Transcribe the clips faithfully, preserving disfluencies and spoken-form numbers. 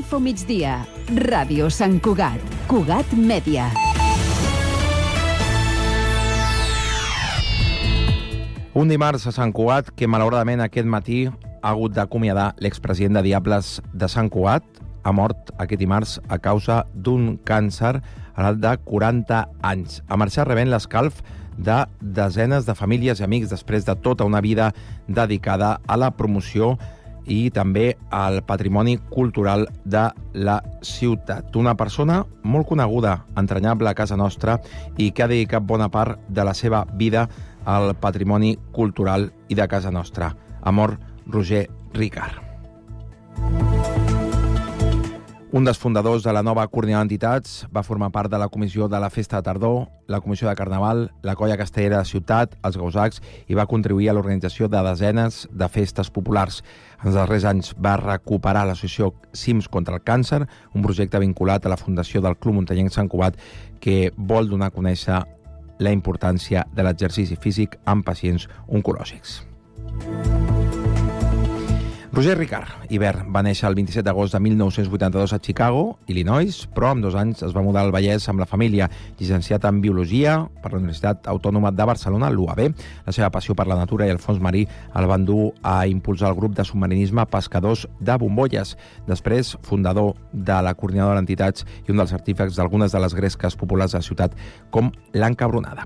Info Migdia. Ràdio Sant Cugat. Cugat Mèdia. Un dimarts a Sant Cugat que, malauradament, aquest matí ha hagut d'acomiadar l'expresident de Diables de Sant Cugat. Ha mort aquest dimarts a causa d'un càncer a l'edat de quaranta anys. Ha marxat rebent l'escalf de desenes de famílies i amics després de tota una vida dedicada a la promoció i també al patrimoni cultural de la ciutat. Una persona molt coneguda, entranyable a casa nostra i que ha dedicat bona part de la seva vida al patrimoni cultural i de casa nostra. Ha mort Roger Ricart. Un dels fundadors de la nova coordinada d'entitats, va formar part de la comissió de la Festa de Tardor, la comissió de Carnaval, la colla castellera de ciutat, els Gausacs, i va contribuir a l'organització de desenes de festes populars. En els darrers anys va recuperar l'associació Cims contra el Càncer, un projecte vinculat a la fundació del Club Muntanyenc Sant Cugat que vol donar a conèixer la importància de l'exercici físic en pacients oncològics. Roger Ricart Ibert va néixer el vint-i-set d'agost de mil nou-cents vuitanta-dos a Chicago, Illinois, però amb dos anys es va mudar al Vallès amb la família. Llicenciat en Biologia per la Universitat Autònoma de Barcelona, l'U A B. La seva passió per la natura i el fons marí el van dur a impulsar el grup de submarinisme Pescadors de Bombolles. Després, fundador de la coordinadora d'entitats i un dels artífex d'algunes de les gresques populars de la ciutat, com l'Encabronada.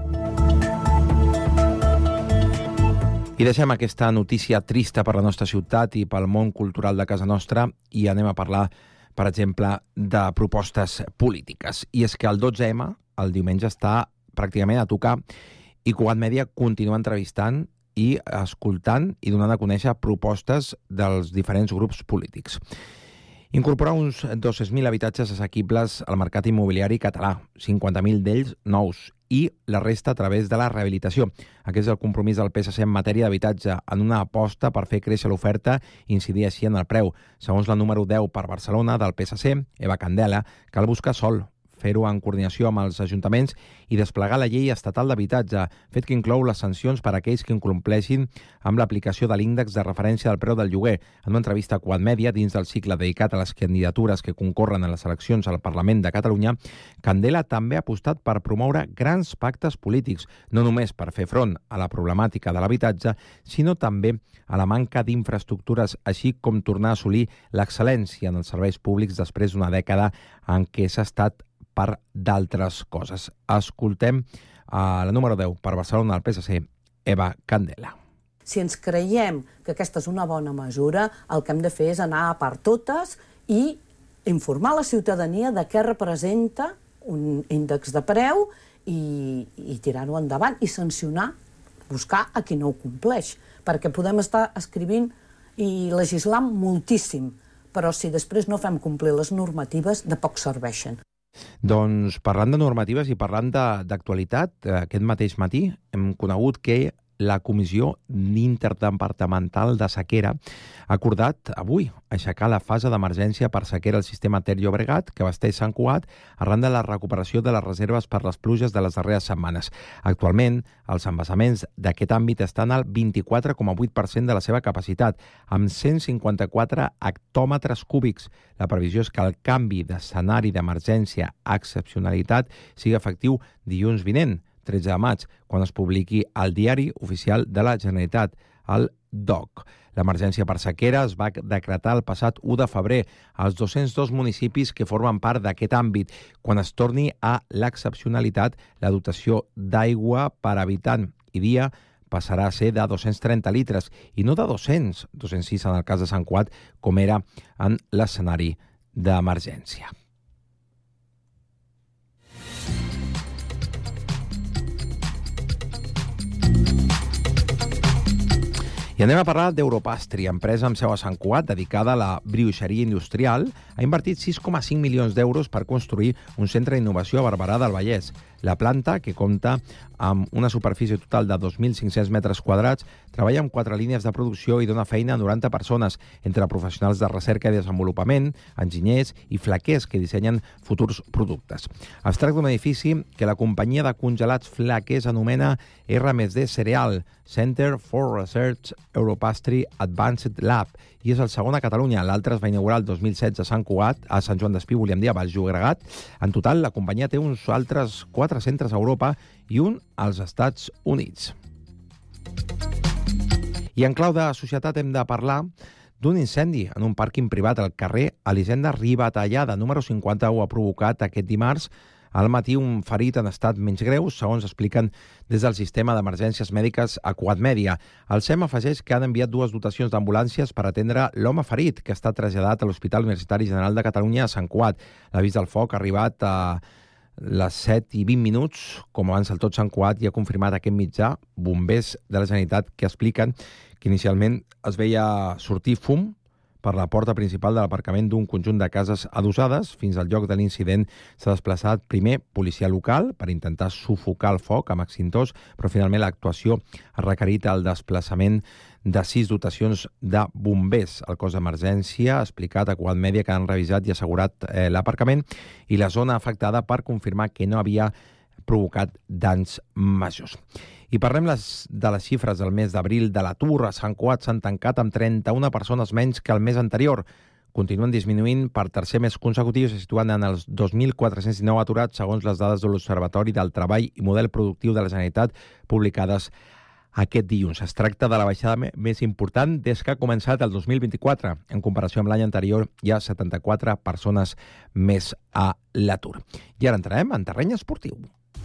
I deixem aquesta notícia trista per la nostra ciutat i pel món cultural de casa nostra i anem a parlar, per exemple, de propostes polítiques. I és que el dotze ema, el diumenge, està pràcticament a tocar i Cugat Mèdia continua entrevistant i escoltant i donant a conèixer propostes dels diferents grups polítics. Incorporar uns dos-cents mil habitatges assequibles al mercat immobiliari català, cinquanta mil d'ells nous, i la resta a través de la rehabilitació. Aquest és el compromís del P S C en matèria d'habitatge, en una aposta per fer créixer l'oferta i incidir així en el preu. Segons la número deu per Barcelona del P S C, Eva Candela, cal buscar sòl, fer-ho en coordinació amb els ajuntaments i desplegar la llei estatal d'habitatge, fet que inclou les sancions per a aquells que incompleixin amb l'aplicació de l'índex de referència del preu del lloguer. En una entrevista a Cugat Mèdia, dins del cicle dedicat a les candidatures que concorren a les eleccions al Parlament de Catalunya, Candela també ha apostat per promoure grans pactes polítics, no només per fer front a la problemàtica de l'habitatge, sinó també a la manca d'infraestructures, així com tornar a assolir l'excel·lència en els serveis públics després d'una dècada en què s'ha estat per d'altres coses. Escoltem a la número deu per Barcelona del P S C, Eva Candela. Si ens creiem que aquesta és una bona mesura, el que hem de fer és anar a per totes i informar la ciutadania de què representa un índex de preu i, i tirar-ho endavant i sancionar, buscar a qui no ho compleix. Perquè podem estar escrivint i legislant moltíssim, però si després no fem complir les normatives, de poc serveixen. Doncs parlant de normatives i parlant d'actualitat, aquest mateix matí hem conegut que la Comissió Interdepartamental de Sequera ha acordat avui aixecar la fase d'emergència per sequera al sistema Ter Llobregat, que abasteix Sant Cugat, arran de la recuperació de les reserves per les pluges de les darreres setmanes. Actualment, els embassaments d'aquest àmbit estan al vint-i-quatre coma vuit per cent de la seva capacitat, amb cent cinquanta-quatre hectòmetres cúbics. La previsió és que el canvi d'escenari d'emergència a excepcionalitat sigui efectiu dilluns vinent, tretze de maig, quan es publiqui al Diari Oficial de la Generalitat, el D O C. L'emergència per sequera es va decretar el passat u de febrer als dos-cents dos municipis que formen part d'aquest àmbit. Quan es torni a l'excepcionalitat, la dotació d'aigua per habitant i dia passarà a ser de dos-cents trenta litres i no de dos-cents, dos-cents sis en el cas de Sant Cugat, com era en l'escenari d'emergència. I anem a parlar d'Europastry, empresa amb seu a Sant Cugat dedicada a la brioixeria industrial. Ha invertit sis coma cinc milions d'euros per construir un centre d'innovació a Barberà del Vallès. La planta, que compta amb una superfície total de dos mil cinc-cents metres quadrats, treballa amb quatre línies de producció i dona feina a noranta persones, entre professionals de recerca i desenvolupament, enginyers i flaquers que dissenyen futurs productes. Es tracta d'un edifici que la companyia de congelats flaquers anomena R més D Cereal, Center for Research Europastry Advanced Lab, i és el segon a Catalunya. L'altre es va inaugurar el dos mil setze a Sant Cugat, a Sant Joan d'Espí, volíem dir, a Baix Llobregat. En total, la companyia té uns altres quatre centres a Europa i un als Estats Units. I en clau de societat hem de parlar d'un incendi en un pàrquing privat al carrer Elisenda Ribatallada, número cinquanta-u, ha provocat aquest dimarts al matí un ferit en estat menys greu, segons expliquen des del sistema d'emergències mèdiques a Cugat Mèdia. El S E M afegeix que han enviat dues dotacions d'ambulàncies per atendre l'home ferit, que està traslladat a l'Hospital Universitari General de Catalunya a Sant Cugat. L'avís del foc ha arribat a les set i vint minuts, com abans del tot Sant Cugat, i ha confirmat aquest mitjà bombers de la Generalitat que expliquen que inicialment es veia sortir fum per la porta principal de l'aparcament d'un conjunt de cases adossades. Fins al lloc de l'incident s'ha desplaçat primer policia local per intentar sufocar el foc amb extintors, però finalment l'actuació ha requerit el desplaçament de sis dotacions de bombers. El cos d'emergència ha explicat a Cugat Mèdia que han revisat i assegurat eh, l'aparcament i la zona afectada per confirmar que no havia provocat danys majors. I parlem les, de les xifres del mes d'abril de l'atur. A Sant Cugat s'han tancat amb trenta-una persones menys que el mes anterior. Continuen disminuint per tercer mes consecutiu i se situen en els dos mil quatre-cents dinou aturats, segons les dades de l'Observatori del Treball i Model Productiu de la Generalitat publicades aquest dilluns. Es tracta de la baixada més important des que ha començat el dos mil vint-i-quatre. En comparació amb l'any anterior, hi ha setanta-quatre persones més a l'atur. I ara entrarem en terreny esportiu.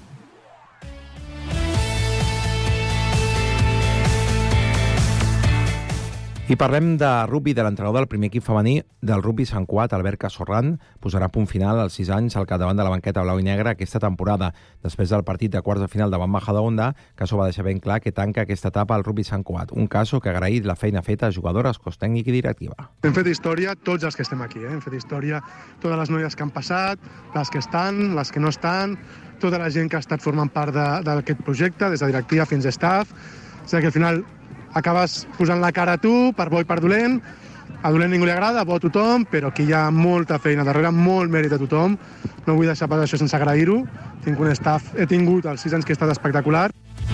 I parlem de rugby, de l'entrenador del primer equip femení del rugby Sant Cugat, Albert Casorran, posarà punt final als sis anys al capdavant de la banqueta blau i negra aquesta temporada. Després del partit de quarts de final davant Majadahonda, Caso va deixar ben clar que tanca aquesta etapa al rugby Sant Cugat. Un Caso que ha agraït la feina feta a jugadores, cos tècnic i directiva. Hem fet història tots els que estem aquí, eh? Hem fet història totes les noies que han passat, les que estan, les que no estan, tota la gent que ha estat formant part d'aquest projecte, des de directiva fins a staff. O sigui que al final acabes posant la cara a tu, per bo i per dolent. A dolent ningú li agrada, a bo a tothom, però aquí hi ha molta feina darrere, molt mèrit a tothom. No vull deixar pas això sense agrair-ho. Tinc un staff, he tingut els sis anys que he estat espectacular.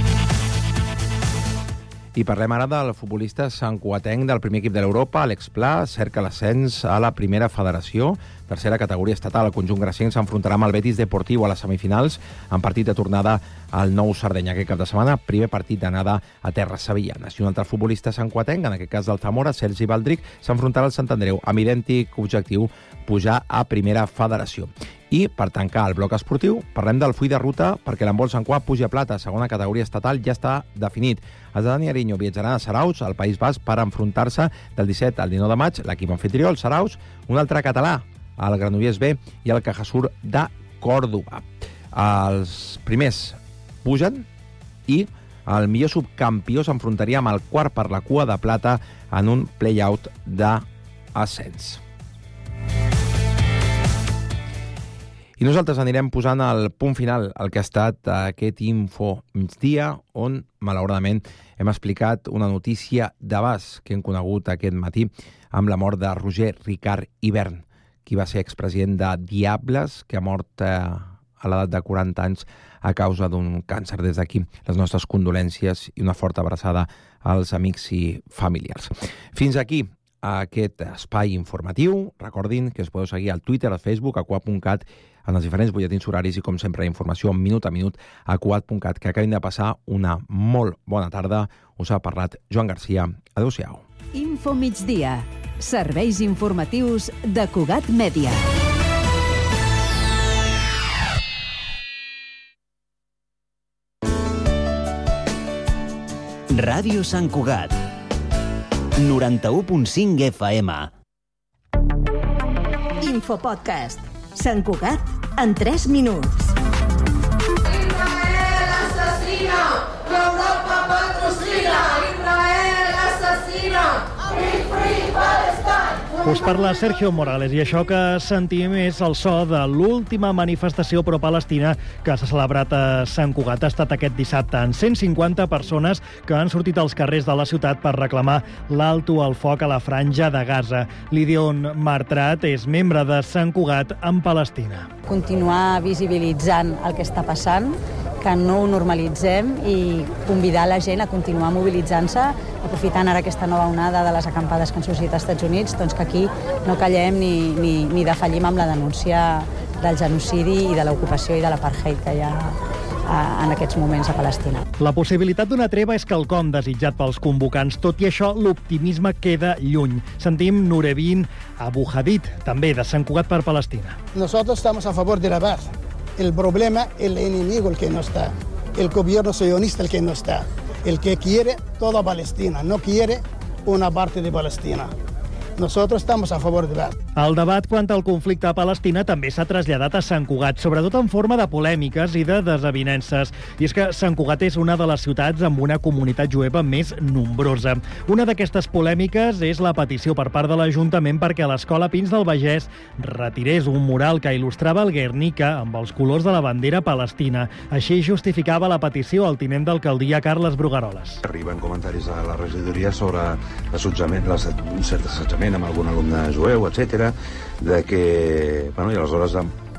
I parlem ara del futbolista santcugatenc del primer equip de l'Europa, Àlex Pla, cerca l'ascens a la primera federació, tercera categoria estatal. El conjunt gracienc s'enfrontarà amb el Betis Deportiu a les semifinals en partit de tornada al Nou Sardenya aquest cap de setmana, primer partit d'anada a terres sevillanes. I un altre futbolista santcugatenc, en aquest cas del Zamora, Sergi Baldric, s'enfrontarà al Sant Andreu amb idèntic objectiu, pujar a primera federació. I, per tancar el bloc esportiu, parlem del full de ruta perquè l'handbol Sant Cugat puja a plata, segona categoria estatal, ja està definit. Els de Dani Ariño viatjaran a Saraus, al País Basc, per enfrontar-se del disset al dinou de maig, l'equip anfitrió, el Saraus, un altre català, el Granollers B i el Cajasur de Còrdova. Els primers pugen i el millor subcampió s'enfrontaria amb el quart per la cua de plata en un play-out d'ascens. I nosaltres anirem posant el punt final al que ha estat aquest Info Migdia, on, malauradament, hem explicat una notícia d'abast que hem conegut aquest matí amb la mort de Roger Ricard Ibern, qui va ser expresident de Diables, que ha mort eh, a l'edat de quaranta anys a causa d'un càncer. Des d'aquí, les nostres condolències i una forta abraçada als amics i familiars. Fins aquí aquest espai informatiu. Recordin que es podeu seguir al Twitter, al Facebook, a cugat punt cat, en els diferents butlletins horaris i, com sempre, informació minut a minut a cugat punt cat. Que acabin de passar una molt bona tarda. Us ha parlat Joan Garcia. Adéu-siau. Info Migdia. Serveis informatius de Cugat Mèdia. Ràdio Sant Cugat. noranta-u punt cinc F M. Infopodcast. Sant Cugat en tres minuts. Israel assassina! L'Europa patrocina! Israel assassina! Free, free Palestine! Us parla Sergio Morales i això que sentim és el so de l'última manifestació pro-palestina que s'ha celebrat a Sant Cugat. Ha estat aquest dissabte en cent cinquanta persones que han sortit als carrers de la ciutat per reclamar l'alto al foc a la franja de Gaza. Lidion Martrat és membre de Sant Cugat en Palestina. Continuar visibilitzant el que està passant, que no ho normalitzem i convidar la gent a continuar mobilitzant-se, aprofitant ara aquesta nova onada de les acampades que han sorgit als Estats Units, doncs que aquí no callem ni, ni, ni defallim amb la denúncia del genocidi i de l'ocupació i de l'apartheid que hi ha en aquests moments a Palestina. La possibilitat d'una treva és quelcom desitjat pels convocants. Tot i això, l'optimisme queda lluny. Sentim Nureddin Abu Hadid, també de Sant Cugat per Palestina. Nosotros estamos a favor de la paz. El problema es el enemigo el que no está. El gobierno sionista el que no está. El que quiere toda Palestina, no quiere una parte de Palestina. Nosotros estamos a favor de paz. El debat quant al conflicte a Palestina també s'ha traslladat a Sant Cugat, sobretot en forma de polèmiques i de desavinences. I és que Sant Cugat és una de les ciutats amb una comunitat jueva més nombrosa. Una d'aquestes polèmiques és la petició per part de l'Ajuntament perquè l'Escola Pins del Vallès retirés un mural que il·lustrava el Guernica amb els colors de la bandera palestina. Així justificava la petició el tinent d'alcaldia Carles Brugaroles. Arriben comentaris a la regidoria sobre l'assetjament, un cert assetjament amb algun alumne jueu, etcètera, de que, bueno, i aleshores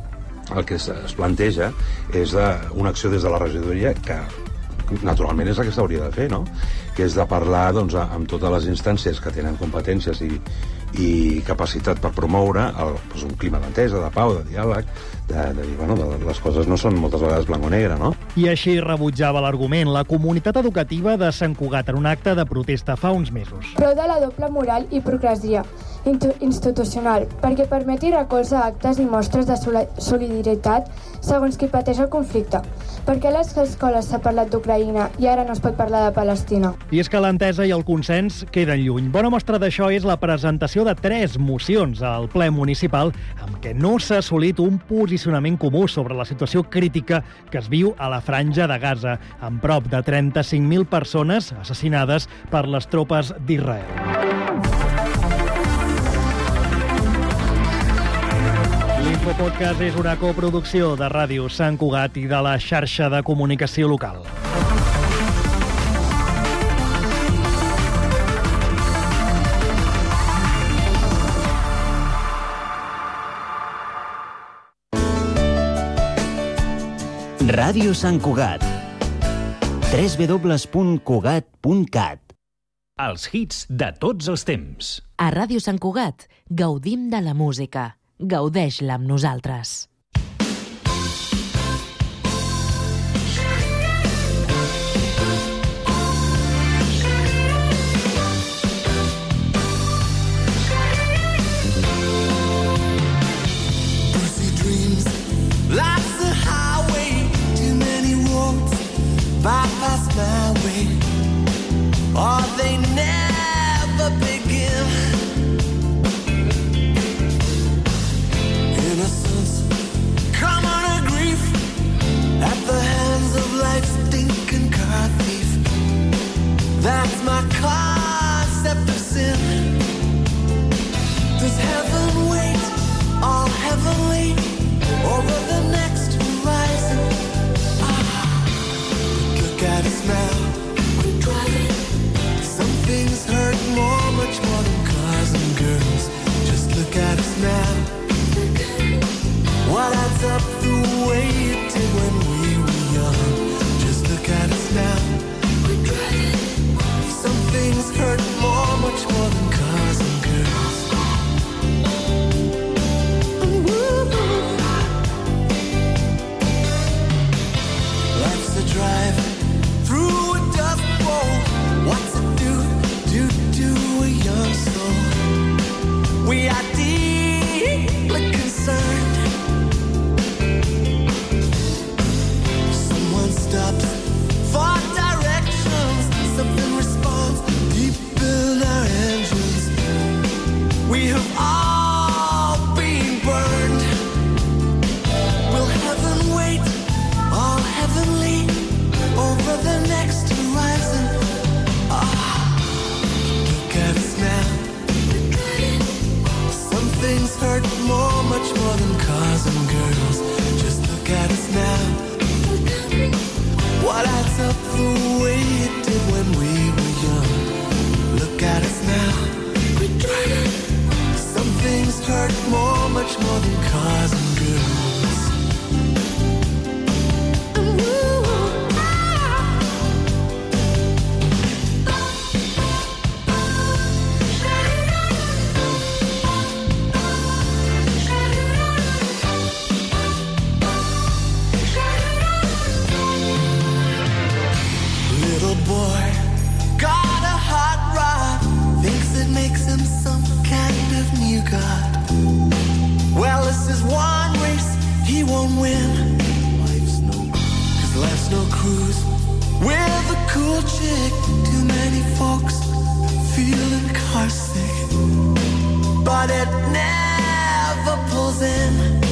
el que es planteja és una acció des de la regidoria que naturalment és la que s'hauria de fer, no? Que és de parlar doncs, amb totes les instàncies que tenen competències i, i capacitat per promoure el, doncs, un clima d'entesa, de pau, de diàleg, de, de dir, bueno, de, les coses no són moltes vegades blanc o negre, no? I així rebutjava l'argument la comunitat educativa de Sant Cugat en un acte de protesta fa uns mesos. Prou de la doble moral i hipocresia institucional, perquè permeti recolzar actes i mostres de solidaritat segons qui pateix el conflicte. Perquè a les escoles s'ha parlat d'Ucraïna i ara no es pot parlar de Palestina. I és que l'entesa i el consens queden lluny. Bona mostra d'això és la presentació de tres mocions al ple municipal amb què no s'ha assolit un posicionament comú sobre la situació crítica que es viu a la Franja de Gaza, amb prop de trenta-cinc mil persones assassinades per les tropes d'Israel. L'Infopodcast és una coproducció de Ràdio Sant Cugat i de la xarxa de comunicació local. Ràdio Sant Cugat. w w w punt cugat punt cat. Els hits de tots els temps. A Ràdio Sant Cugat gaudim de la música. Gaudeix-la amb nosaltres. Bypass my way, or they never begin. Innocence, common a grief, at the hands of life's stinking car thief. That's my concept of sin. Does heaven wait, all heavenly, over the next horizon? Look at us now, we're driving. Some things hurt more, much more than cars and girls. Just look at us now. What adds up the way it did when we were young? Just look at us now, we're driving. Some things hurt more, much more than cars and girls. Life's a drive through a dust bowl. What's it do, do, do a young soul? We are deeply concerned. Someone stops for directions. Something responds deep in our engines. We have all been burned. Will heaven wait, all heavenly, over the next horizon? Ah, look at us now. Some things hurt more, much more than cars and girls. Just look at us now. What adds up the way it did when we were young? Look at us now. Some things hurt more, much more than cars and girls. Ooh. snow cruise with a cool chick. Too many folks feeling car sick, but it never pulls in.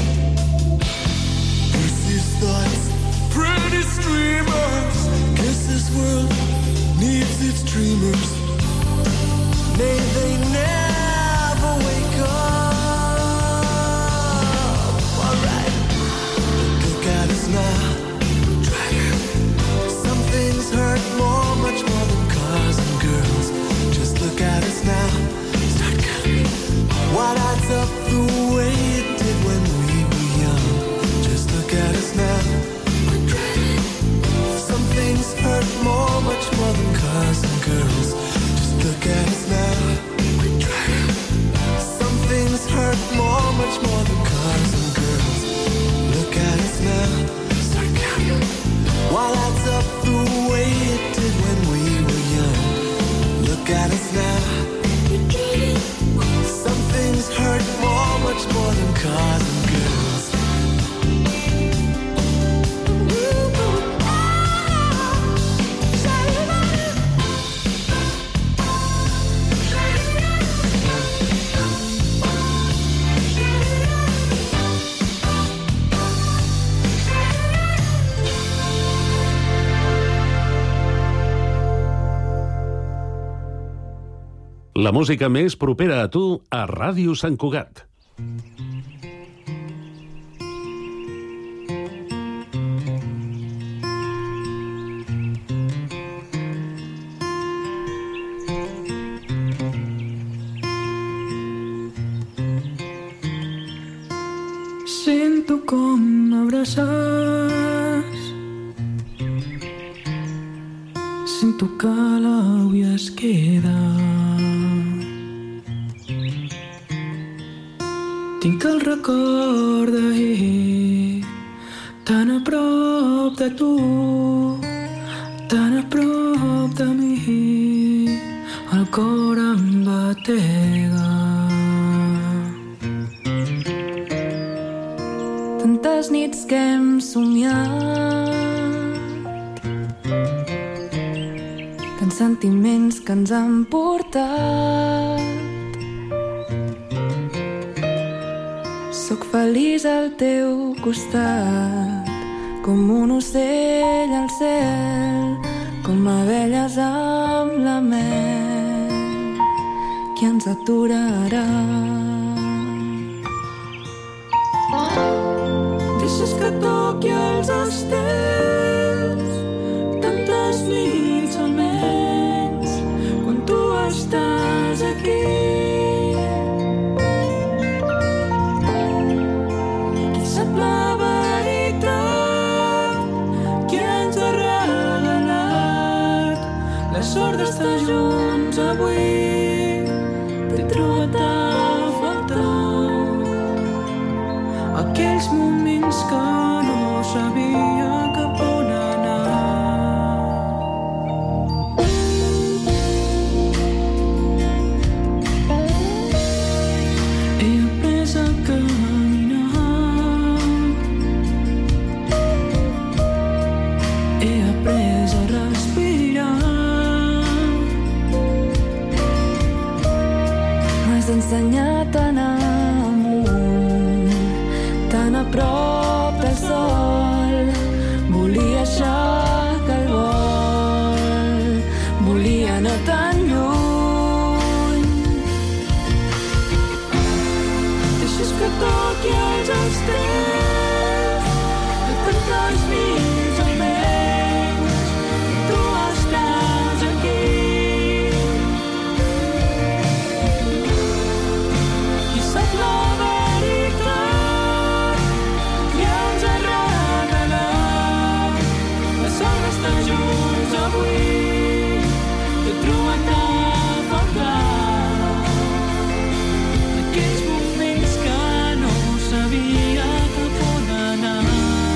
Lucy's thoughts, pretty streamers. Guess this world needs its dreamers. May they never wake up. Alright, look at us now. Some things hurt more, much more than cars and girls. Just look at us now. Start counting. What adds up the way it did when we were young? Just look at us now. We're driving. Some things hurt more, much more than cars and girls. Just look at us now. We're driving. Some things hurt more, much more than cars and girls. Look at us now. Start counting. What adds up the way it did when we were young? Look at us now. Some things hurt more, much more than cars and girls. La música més propera a tu a Ràdio Sant Cugat. Sento com m'abraces, sento que l'àvia es queda. Tinc el record d'ahir, tan a prop de tu, tan a prop de mi, el cor em batega. Tantes nits que hem somiat, tants sentiments que ens han portat. Soc feliç al teu costat, com un ocell al cel, com abelles amb la mel. Qui ens aturarà? Deixes que toqui els estels, tantes nits almenys, quan tu estàs aquí. La veritat, qui ens ha regalat la sort d'estar junts avui. T'he trobat a faltar aquells moments que no sabia cap on anar. He après a caminar, he après a respirar. M'has ensenyat a anar amunt, tan a prop del sol. Volia aixecar el vol, volia anar tan lluny. Deixes que toqui els estels, de tantes nits almenys, tu estàs aquí. Qui sap la veritat, qui ens ha regalat la sort d'estar junts avui. T'he trobat a faltar aquells moments que no sabia cap on anar.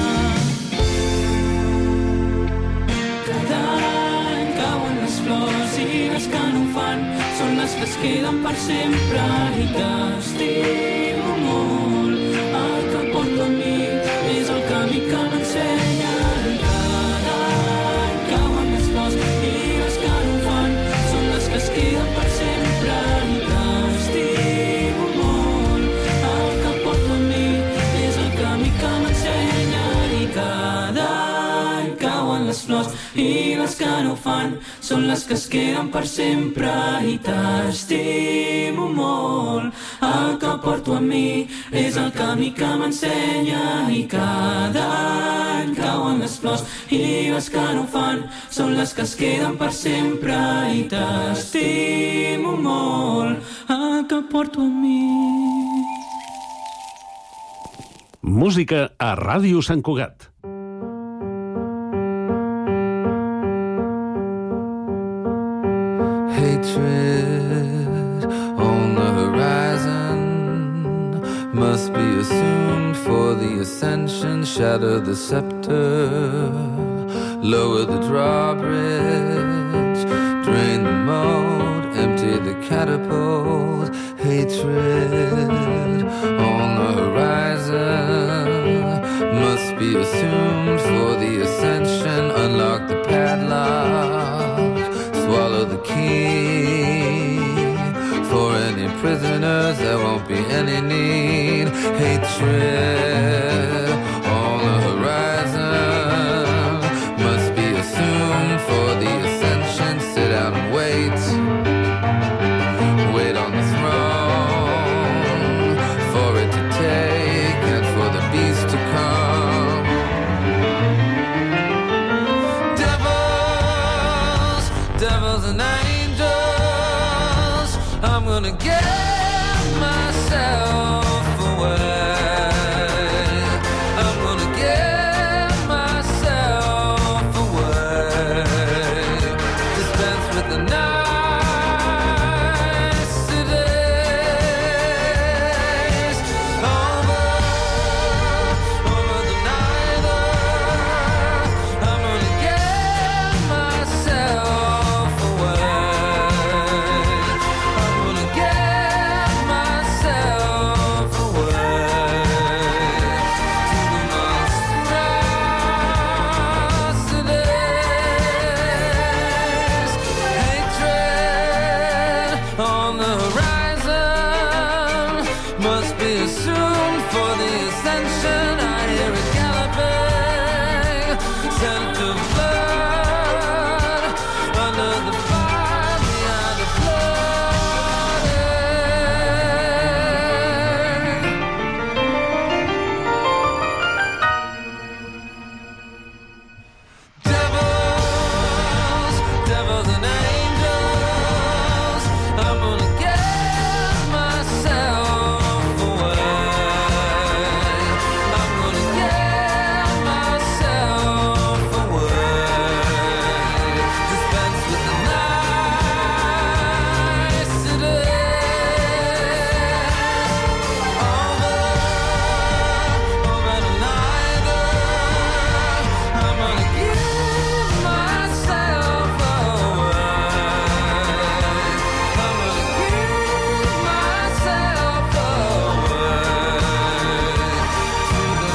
Cada any cauen les flors i les que no ho fan són les que es queden per sempre i t'estimo molt. El que porto amb mi és el camí que m'ensenya. Cada i les que no ho fan són les que es queden per sempre i t'estimo molt. El que porto a mi és el camí que m'ensenya i cada any cauen les flors i les que no ho fan són les que es queden per sempre i t'estimo molt. El que porto a mi. Música a Ràdio Sant Cugat. Hatred on the horizon must be assumed for the ascension. Shatter the scepter, lower the drawbridge, drain the moat, empty the catapult. Hatred on the horizon must be assumed for the ascension. Unlock the padlock, swallow the key. For any prisoners there won't be any need. Hatred on the horizon must be assumed for the ascension. Sit down and wait, wait on the throne for it to take and for the beast to come. Devils, devils and angels, I'm gonna get myself away. I'm gonna get myself away. Dispense with the niceties. Over, over the neither. I'm gonna get myself away. I'm gonna get myself away to the monstrosities. Hatred on the horizon must be assumed for the ascension. I hear it galloping, scent of blood under the fire behind the Devils, devils and angels, I'm gonna get myself away. I'm gonna get myself away. Dispense with the niceties. Over, over the neither. I'm gonna give myself away. I'm gonna give myself away to the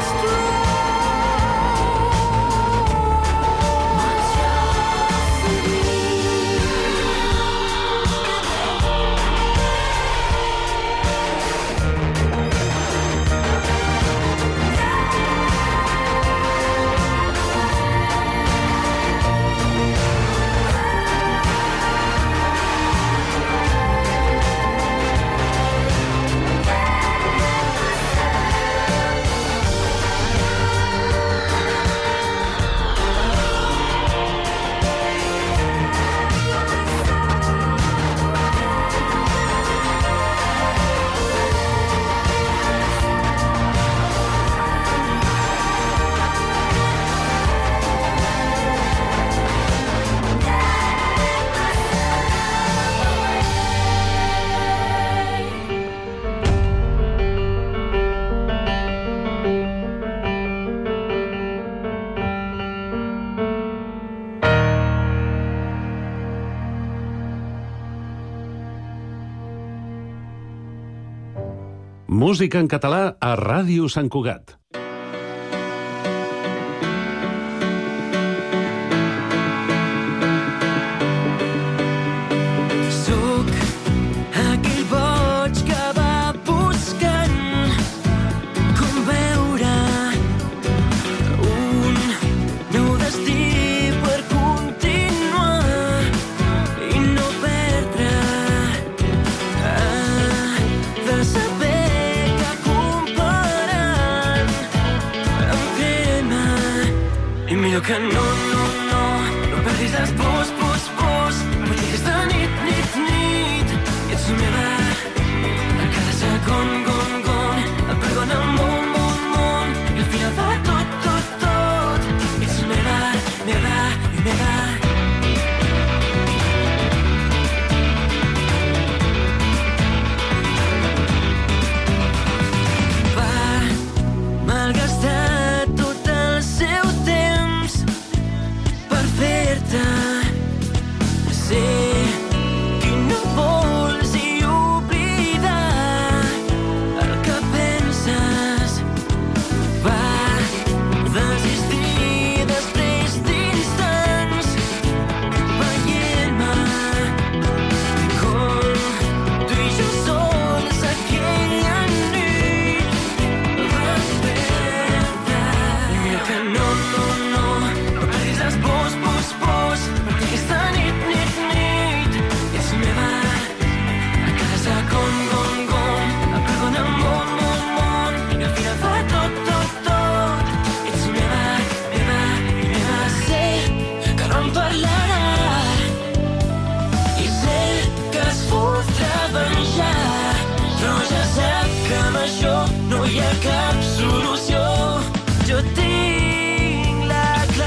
Música en català a Ràdio Sant Cugat. Sóc aquell boig que va buscant com veure un nou destí per millor que no, no, no, no perdis les pors, pors, pors, perquè aquesta nit, nit, nit, ets meva. A cada segon, gon, gon, et perdona el món, món, món, i al final de tot, tot, tot, ets meva, meva i meva. Malgastar tot el seu temps per fer-te ser qui no vols i oblidar el que penses. Va desistir després d'instants veient-me com tu i jo sols aquella nit vas perdre. Millor que no, no, no, no perdis les pors, pors, pors, perquè aquesta nit, nit, nit, ets meva. A cada segon, gon, gon, em perdona el món, món, món, i al final fa tot, tot, tot, ets meva, meva i meva. Sé que no em parlarà i sé que es fotrà venjar, però ja sap que amb això no hi ha cap solució. Jo tinc la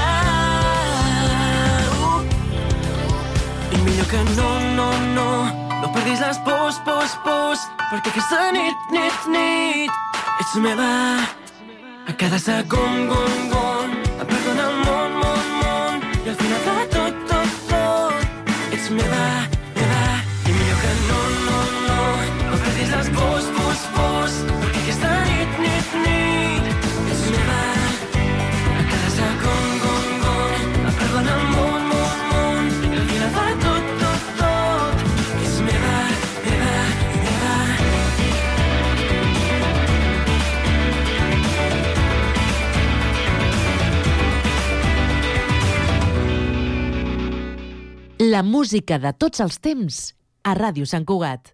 clau i millor que no, no, no, no perdis les pors, pors, pors, perquè aquesta nit, nit, nit, ets meva. A cada segon, gon, gon, em perdona el món, món, món, i al final de tot, tot, tot, ets meva, meva. I millor que no, no, no, no perdis les pors, pors, pors, perquè aquesta nit, nit, nit, ets meva. A cada segon, gon, gon, em perdona el món, món, món, i al final de tot, tot, tot, ets meva, meva i meva. La música de tots els temps a Ràdio Sant Cugat.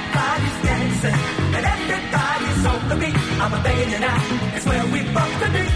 I'm a begging you now, it's where we both could be.